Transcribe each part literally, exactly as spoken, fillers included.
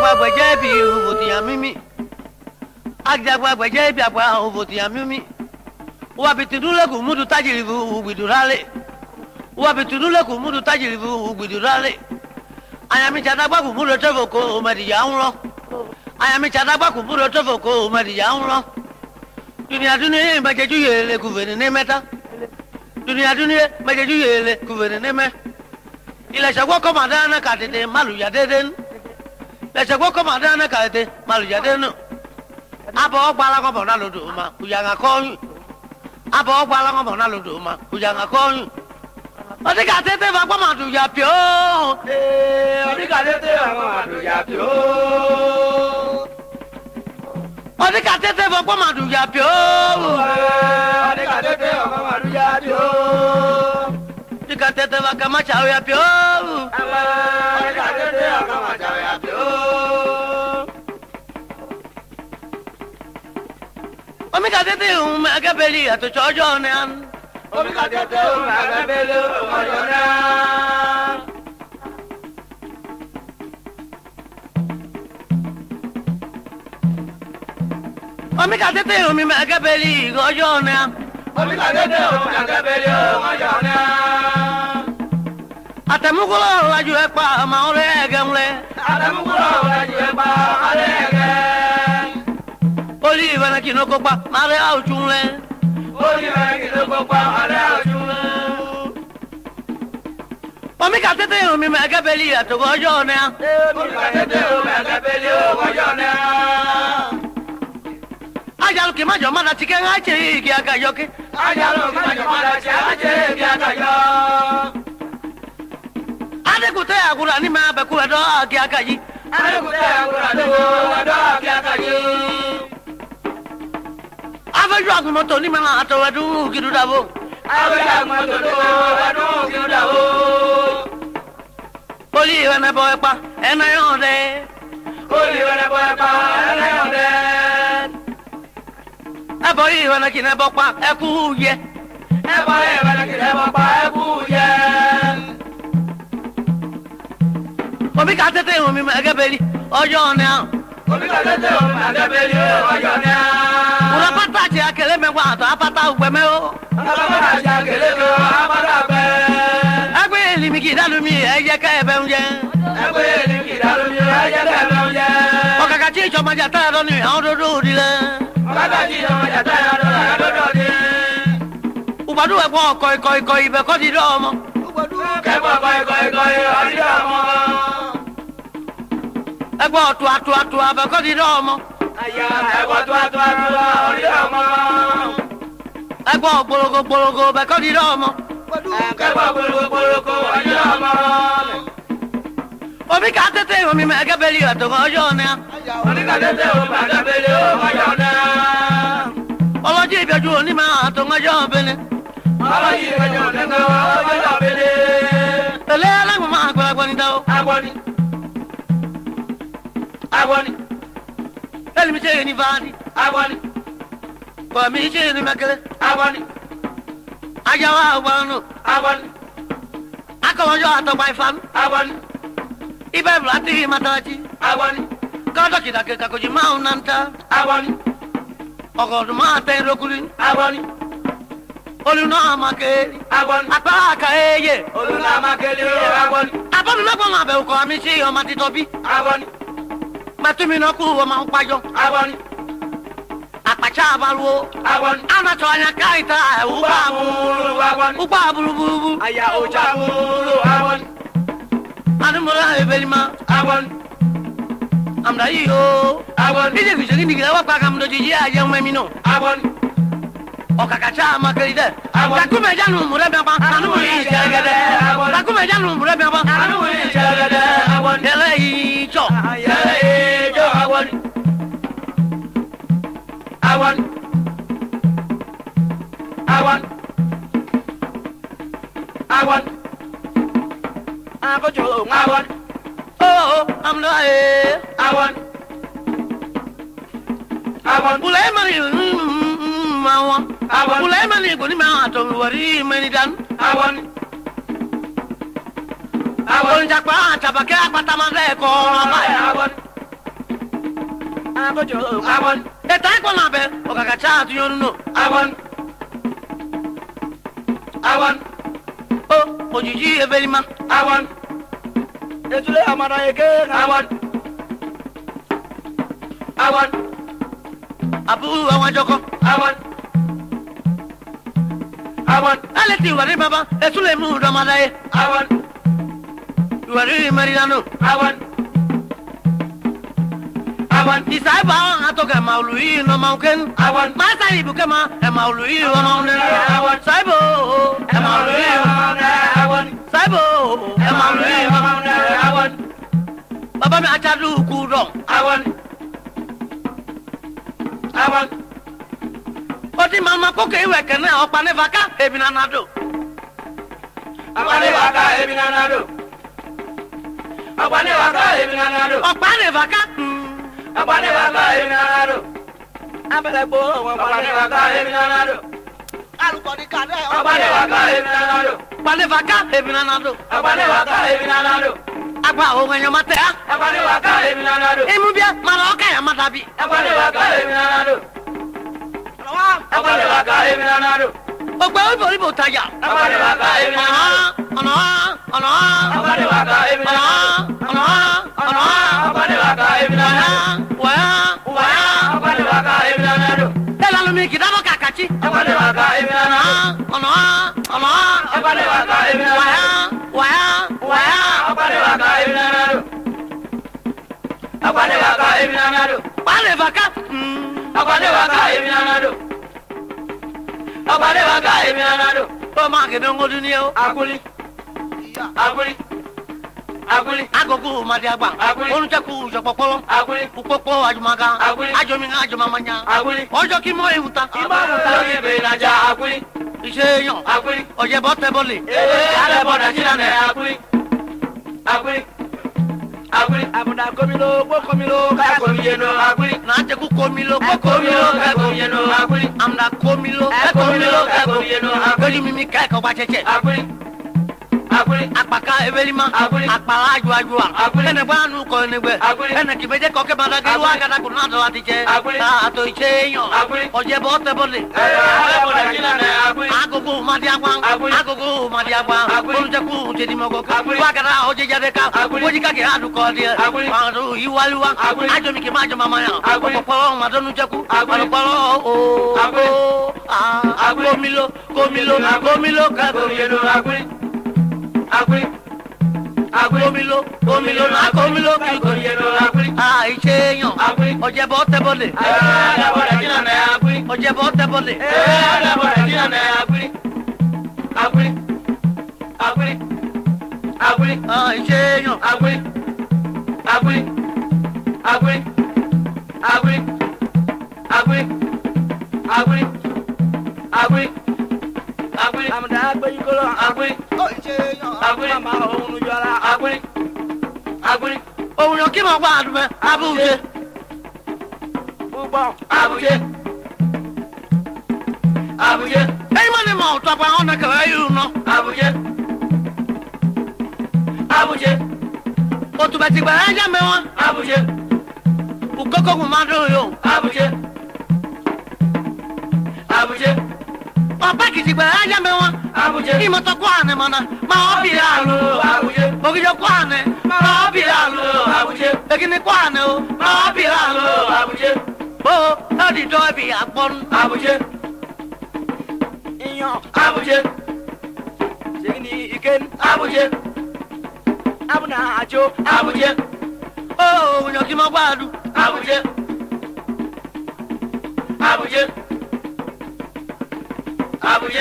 Ajagwa gbejebi uvoti amimi. Ajagwa gbejebi akwa uvoti amimi. Wa bitudule ku mudu tajirivu ubidurale. Wa bitudule ku mudu tajirivu ubidurale. Ayami chadagba ku mudu tevoko madi yaunlo. Ayami chadagba ku mudu tevoko madi yaunlo. Dunia dunia majeju yele kuvene ne meta. Dunia dunia majeju yele kuvene ne me. Ila shagwa komandana katete malu ya deden. La shagwa komandana katete malu ya deden. Abo ogbala ko bona lodo ma kuyanga konyu. Abo ogbala ko bona lodo ma kuyanga konyu. Odi katete va kwa madu ya pio. Eh, odi katete va kwa madu ya pio. Odi katete va kwa madu ya pio. Odi katete va kwa madu ya pio. Odi katete va kama chao ya pio. Odi katete va kama chao ya pio. Omi katete um agabeli ato chojo ne an. Omi katete um agabeli chojo ne an. Omi katete um agabeli chojo ne an. Omi katete um agabeli chojo ne an. Atamukulo la ju epa ma ore egemle. Atamukulo la ju epa ma ore egemle. Oliva na kinoko pa mare au chunle. Oliva na kinoko pa mare au chunle. Omi katete omi magabeli atogo jone. Omi katete omi magabeli atogo jone. Ajalu ki majo mana tike ngache ki akayoke. Ajalu ki majo mana tike ki akayo. Ade kute agura ni ma be ku do ki akayi. Ade kute agura do do ki akayi. Aveju agumoto ni ma atowedu kidu dabo. Aveju agumoto do wadu kidu dabo. Oli wana boy pa ena yonde. Oli wana boy pa ena yonde. Aboyi wana kine bokpa ekuye. Aboyi wana kine bokpa ekuye. Omi katete omi magabeli ojo ne an. Omi katete omi magabeli ojo ne an. Ura pata ti akele me wa to apata ugbeme o. Apata ti akele me apata ugbe. Agbe elimi ki dalu mi eje ka ebe unje. Agbe elimi ki dalu mi eje ka ebe unje. Okaka ti ijo maja ta do ni awon dodo dile. Okaka ti ijo maja ta do ni awon dodo dile. Ubadu egbo koi koi koi ibe ko di do omo. Ubadu egbo koi koi koi o di do omo. Egbo tu atu atu abe ko di do omo. Aya egbo tu atu atu o di do omo. Egbo gbologo gbologo be ko di do omo. Egbo gbologo gbologo o di do omo. Omi katete omi magabeli atogo jone. Omi katete omi magabeli ojo ne. Oloji ibeju oni ma atogo jo bene. Oloji ibeju oni ma atogo jo bene. Ele ala mo ma agba agba ni da o. Agwani. Agwani. Ele mi se ni vadi. Agwani. Ko mi se ni makele. Agwani. Ajawa agwanu. Agwani. Akawo jo atogba ifan. Agwani. Ibe blati matachi. Agwani. Kada kita ke kakoji maunanta. Agwani. Ogodu ma te rokulin. Agwani. Oluna makeli. Agwani. Apa ka eye. Oluna makeli agwani. Apa mi lọ́gbọ́n ma be ko mi si o ma ti tobi. Agwani. Matumi no ku o ma pajo. Agwani. Apacha baluo. Agwani. Ana to anya kaita Uba mulu agwani. Uba bulu bulu. Aya oja mulu agwani. Anu mura ebelima. Agwani. Amda iyo. Agwani. Ije bi jeni ngira wa pa kam do jiji aje nwe mi no. Agwani. Okakacha makeli de. Agwani. Takume janu mura be pa. Anu mu yi jagade. Agwani. Takume janu mura be pa. Anu mu yi jagade. Agwani. Dele yi cho. Dele yi cho agwani. Agwani. Agwani. Agwani. Akojo agwani. Oh, amda e. Agwani. Agwani. Ulai mari mawa. Agwani. Ulai mari goni ma to wari meni dan. Agwani. Agwani. Jakpa tabake apata mande ko. Agwani. kojo awon eta ko na be o ka ka cha tu yonu no awon awon o ojiji ebelima awon etule amara ege awon awon abu awon joko awon awon ale ti wari baba etule mu do madaye awon wari marinano awon awon isaiba atoke maului no mauken awon masa ibu kama e maului no maune awon saibo e maului awon saibo e maului awon baba mi achadu ku do awon awon oti mama ko ke we kene opa ne vaka ebina nado apane waka ebina nado apane waka ebina nado opa ne vaka apane waka ebina nado abele bo apane waka ebina nado aluko di kade apane waka ebina nado apane vaka ebina nado apane waka ebina nado agba o nyo mate ha apane waka ebina nado emu bia mara oka ya madabi apane waka ebina nado apane waka ebina nado ogba obo ibo taja apane waka ebina nado ona ona apane waka ebina nado ona ona apane waka ebina nado wa wa apane waka ebina nado ela lo mi kidabo kakachi apane waka ebina nado ona ona apane waka ebina wa nado wa wa apane waka ebina nado apane waka ebina nado pale vaka apane waka ebina nado apane waka ebina nado o ma ke dongo dunia o akuli akuli akuli agogo madi agba Aguli. onu teku jo popolo akuli upopo ajumaga Aguli. ajomi ajomamanya akuli ojo ki mo ehuta imamu tari be naja akuli ise yan akuli oje bo te bole ee ale boda jina ne akuli akuli akuli abuda komilo bo komilo ka komiyeno akuli na te ku komilo ko komilo komilo ka komiyeno akuli amna komilo Eh, komilo ka komiyeno akoli mimi kai ko bacheche akuli akuli apaka ebelima Aguli. akpala aju aju Aguli. ene banu ko ene gbe Aguli. ene kibeje ko ke bada ge wa gada ku na do atije Aguli. ta to ise yan Aguli. oje bo te bole ee ale boda jina ne akuli agogo madi agba Aguli. agogo madi agba Aguli. onu teku te di mogo Aguli. wa gada oje jade ka Aguli. oje ka ke adu ko die Aguli. anu iwaluwa Aguli. ajo mi ke ma jo mama ya Aguli. popolo ma donu teku Aguli. popolo o Aguli. ah Aguli. komilo komilo komilo ka komiyeno akuli akuli akuli komilo komilo na komilo ki komiyeno akuli ah ise yan Aguli. oje bo te bole ee ale boda jina ne akuli oje bo te bole ee ale boda jina ne akuli akuli akuli akuli ah ise yan akuli akuli akuli akuli akuli akuli akuli akuli amuda agbeyin kolo akuli akuli mama ohun jọra akuli akuli ohun yo ki mo gba adu me abuje gbogbo abuje abuje ei mane mo to pa ona ka yu no abuje abuje o tu beti gba aja me wa abuje ukoko ku ma do yo abuje abuje o pa ki ti gba aja me wa abuje ki mo to ko ane mana ma o bi alu abuje o ki jo ko ane ma o bi alu abuje e ki ni ko ane o ma o bi alu abuje o o di do bi agbon abuje iyan abuje segini iken abuje abuna ajo abuje o ohun yo ki mo gba adu abuje abuje abuje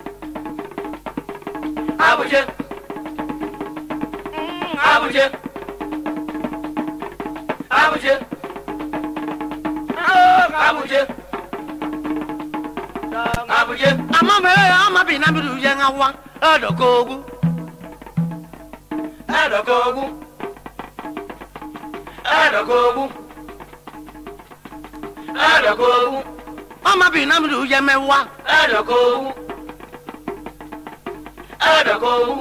abuje abuje abuje abuje abuje ama me ama bi na bi du ye ngawa edo ko ogu edokogu edokogu edokogu ama bi na bi du ye mewa edokogu edokogu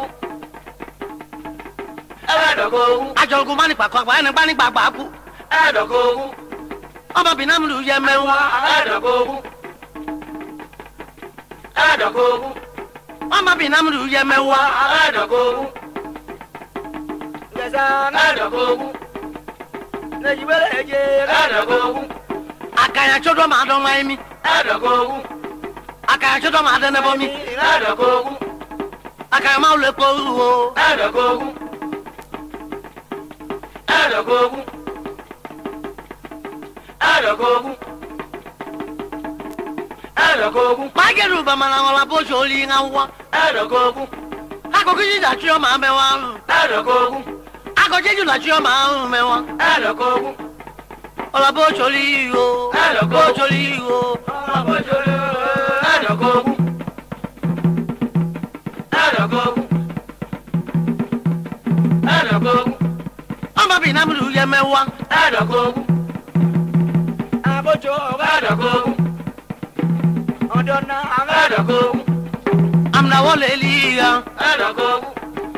edokogu ajolgu mani pa ko ene gba ni gbagba ku edokogu ọmọ bìnnàmùlù yẹ mẹ́wàá. Adokogun. Adokogun. ọmọ bìnnàmùlù yẹ mẹ́wàá. Adokogun. Ngesan adokogun. Nejibele eje adokogun. Akanya chodo ma dọ́n wáyé mi. Adokogun. Akanya chodo ma dẹ́nẹ́ bọ́ mi. Adokogun. Akanya ma wule kó wo. Adokogun. Adokogun. Adokogun. Adokogun. Mágẹ̀rù bàmàlà wọn la bó soli ŋa wá. Adokogun. Akọ̀kí jíjà tí ọ máa bẹ wá. Adokogun. Akọ̀kí jíjà tí ọ máa ń bẹ wá. Adokogun. Ọlá bó soli o. Bó soli o. Adokogun. Adokogun. Adokogun. Ọmọ bìnnàmùlù yẹ mẹ́wàá. Adokogun. Abojo adokogun. Odona adokogun. Amna wọlé liya. Adokogun.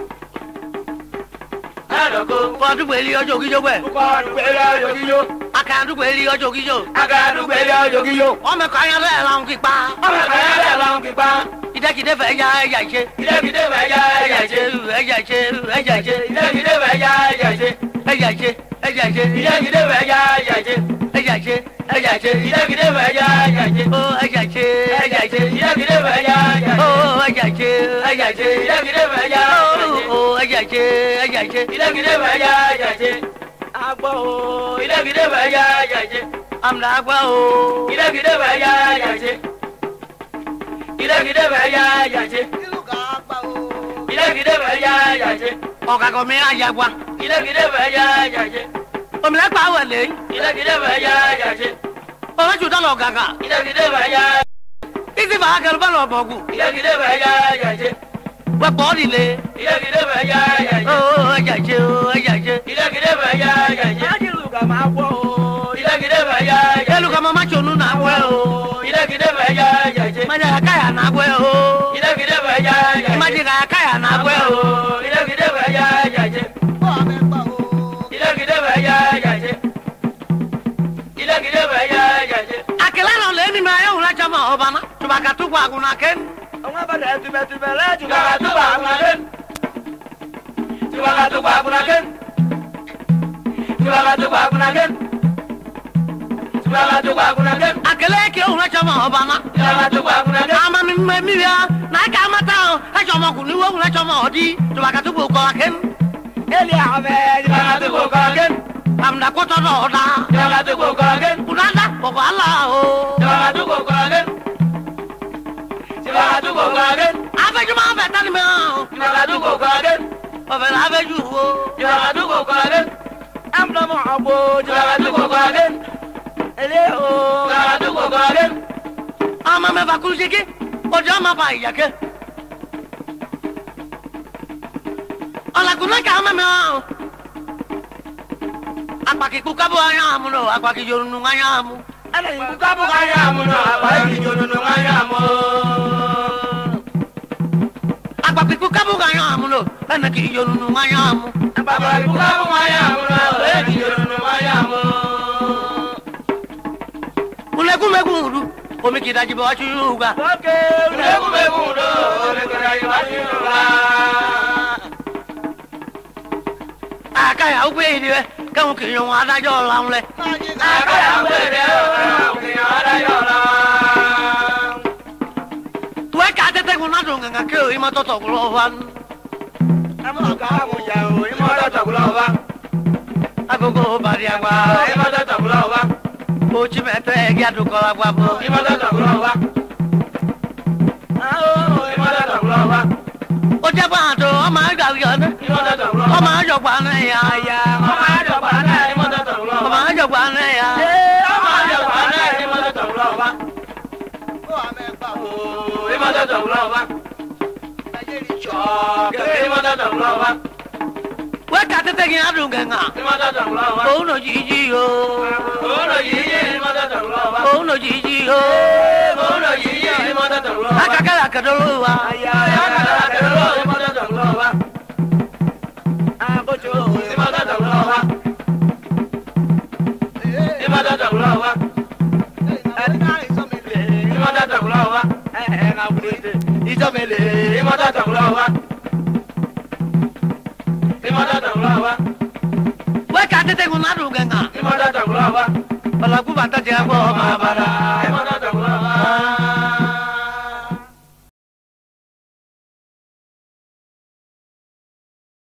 Adokogun. Fọdúgbò èlì ọjọ́ ògìjọ gbẹ. Fọdúgbò èlì ọjọ́ ògìjọ. Akàdúgbò èlì ọjọ́ ògìjọ. Akàdúgbò èlì ọjọ́ ògìjọ. Ọmọ ẹ̀kọ́ ayára ẹ̀ làwọn kípa. Ọmọ ẹ̀kọ́ ayára ẹ̀ làwọn kípa. Ìdẹ́kìdẹ́ fẹ́ ẹja ẹja ìṣe. Ìdẹ́kìdẹ́ fẹ́ ẹja ẹja ìṣe. Ẹja ìṣe ẹja ìṣe. Ìdẹ́kìdẹ́ fẹ́ ẹja ẹja ìṣe. Ẹja ìṣe ẹja ìṣe. Ìdẹ́kìdẹ́ fẹ́ ẹja ẹja ìṣe. Ẹja ìṣe ẹja ìṣe. Ìdẹ́kìdẹ́ fẹ́ ẹja ẹja ìṣe. Ó ẹja ìṣe ẹja ìṣe. Ìdẹ́kìdẹ́ fẹ́ ẹja ẹja ìṣe. Ó ẹja ìṣe ẹja ìṣe. Ìdẹ́kìdẹ́ fẹ́ ẹja ẹja ìṣe. Ó ẹja ìṣe ẹja ìṣe. Ìdẹ́kìdẹ́ fẹ́ ẹja ẹja ìṣe. Agbọ́ o. Ìdẹ́kìdẹ́ fẹ́ ẹja ẹja ìṣe. Àmì àgbà o. Ìdẹ́kìdẹ́ fẹ́ ẹja ẹja ìṣe. Ìdẹ́kìdẹ́ fẹ́ ẹja ẹja ìṣe. Ìdẹ́kìdẹ́ fẹ́ ẹja ẹja ìṣe. Ọ̀kàkọ̀ mi àjàgbá. Ìdẹ́kìdẹ́ fẹ́ ẹja ẹja ìṣe. Òmìnira pa àwẹ̀ lé. Ìdẹ́kìdẹ́ fẹ́ ẹja ẹja ìṣe. Ọlọ́jú dọ́lọ̀ gàgà. Ìdẹ́kìdẹ́ fẹ́ ẹja. Títí bàá kẹrù bá lọ bọ̀gù. Ìdẹ́kìdẹ́ fẹ́ ẹja ẹja ìṣe. Wẹ́ pọ̀ líle. Ìdẹ́kìdẹ́ fẹ́ ẹja ẹja ìṣe. Ó ẹja ìṣe ó ẹja ìṣe. Ìdẹ́kìdẹ́ fẹ́ ẹja ẹja ìṣe. Májèlúgà máa wọ̀ o. Ìdẹ́kìdẹ́ fẹ́ ẹja ẹja ìṣe. Elùkọ́ mọ́ máṣonú náà wẹ́ o. Ìdẹ́kìdẹ́ fẹ́ ẹja ẹja ìṣe. Májà káyà náà wẹ́ o. Ìdẹ́kìdẹ́ fẹ́ ẹja ẹja ìṣe. Májà káyà náà wẹ́ o. Ìdẹ́kìdẹ́ fẹ́ ẹja ẹja ìṣe. Ìdẹ́kìdẹ́ fẹ́ ẹja ẹja ìṣe. Ìdẹ́kìdẹ́ fẹ́ ẹja ẹja ìṣe. Àkìlá lọ lé ní ma ẹ̀ wùlá jọmọ ọba náà. Tùbàkà tó gbọ́ àgùnà kẹ́ni. Ọmọ bàtà tùbẹ̀tùbẹ̀ lẹ́ tùbàkà tó gbọ́ àgùnà kẹ́ni. Tùbàkà tó gbọ́ àgùnà kẹ́ni. Tùbàkà tó gbọ́ àgùnà kẹ́ni. Tùbàkà tó gbọ́ àgùnà kẹ́ni. Àkìlá kí òun lọ́jọ́ mọ ọba náà. Tùbàkà tó gbọ́ àgùnà kẹ́ni. Àmà mi mọ mi wíwá. Náà ká má tán. Ẹ̀jọ̀ ọmọkùnrin wo òun lọ́jọ́ mọ ọdí. Tùbàkà tó gbọ́ kọ́ akẹ́ni. Eli ame tùbàkà tó gbọ́ kọ́ akẹ́ni. Àmì àkótọ́ náà ọ̀dà. Tùbàkà tó gbọ́ kọ́ akẹ́ni. Kùnàdà bọ̀bọ̀ àlà o. Tùbàkà tó gbọ́ kọ́ akẹ́ni. Tùbàkà tó gbọ́ kọ́ akẹ́ni. Afẹ́jú máa ń bẹ̀ tán ni mi hàn. Tùbàkà tó gbọ́ kọ́ akẹ́ni. Ọ̀bẹ̀ là afẹ́jú wo. Tùbàkà tó gbọ́ kọ́ akẹ́ni. Amúnámọ̀ ọ̀bọ tùbàkà tó gbọ́ kọ́ akẹ́ni. Ele o tùbàkà tó gbọ́ kọ́ akẹ́ni. Ọmọ mẹ́fà kúrú ṣíkí. Ojú ọmọ bá ìyàkẹ́. Ọ̀làkùnrin kà ọmọ mi hàn. Àpàkìkú kábọ̀ ayé àmú lọ. Àpàkì yorùnú ayé àmú. Ẹlẹ́yin kú kábọ̀ ayé àmú lọ. Àpàkì yorùnú ayé àmú. Àpàkìkú kábọ̀ ayé àmú lọ. Ẹnì kì í yorùnú ayé àmú. Àpàkì kú kábọ̀ ayé àmú lọ. Ẹnì kì í yorùnú ayé àmú. Kúlẹ̀kúmẹ̀kùn rú. Omi kì í dájú bọ̀ wá sí Yorùbá. Ókè kúlẹ̀kúmẹ̀kùn rú. Omi kì í dájú bọ̀ wá sí Yorùbá. Àkàyà ó gbé ìdí rẹ̀. Kẹ́hùn kì í yan wọn adájọ́ ọ̀la ń lẹ̀. Àkàyà ó gbé ìdí rẹ̀. Kẹ́hùn kì í yan adájọ́ ọ̀la. Tuwẹ́ ká tẹ́tẹ́ kun náà dùn gàngàn kí o ìmọ̀ tọ̀tọ̀ kúrò wá. Ẹmọ ká àwọn ìyá o, ìmọ̀ tọ̀tọ̀ kúrò wá. Agogo bàrí àgbà. Ìmọ̀ tọ̀tọ̀ kúrò wá. O ti mẹ́tọ́ ẹ̀gí àdúgbò àgbà bọ̀. Ìmọ̀ tọ̀tọ̀ kúrò wá. Ìmọ̀ tọ̀tọ̀ kúrò wá. O jẹ́ bá àtò ọmọ ẹgbà yọ̀ ní. Ìmọ̀ tọ̀tọ̀ kúrò wá. Ọmọ àjọpọ̀ àná ẹ̀yà. Ọmọ àjọpọ̀ àná ìmọ̀ tọ̀tọ̀ kúrò wá. Ọmọ àjọpọ̀ àná ẹ̀yà. Ọmọ àjọpọ̀ àná ìmọ̀ tọ̀tọ̀ kúrò wá. Ìmọ̀ tọ̀tọ̀ kúrò wá. Ìmọ̀ tọ̀tọ̀ kúrò wá. Wẹ́ ká tẹ́tẹ́ kí n á dùn gàngàn. Ìmọ̀ tọ̀tọ̀ kúrò wá. Òun lò jíjí o. Òun lò yíyí ìmọ̀ tọ̀tọ̀ kúrò wá. Òun lò jíjí o. Òun lò yíyí ìmọ̀ tọ̀tọ̀ kúrò wá. Akakẹ́lá kẹ́dọ́ ló wà. Akakẹ́lá kẹ́dọ́ ló ìmọ̀ tọ̀tọ̀ kúrò wá. Abojo ìmọ̀ tọ̀tọ̀ kúrò wá. Ìmọ̀ tọ̀tọ̀ kúrò wá. sọmẹlẹ ìmọ̀tà tọ̀kùlọ̀ wa ìmọ̀tà tọ̀kùlọ̀ wa. wọ́n kà tètè kún náà dùn gẹ̀ngàn. ìmọ̀tà tọ̀kùlọ̀ wa. ọ̀làkùn bàtà jẹ́ àgbọ̀ ọmọ abala.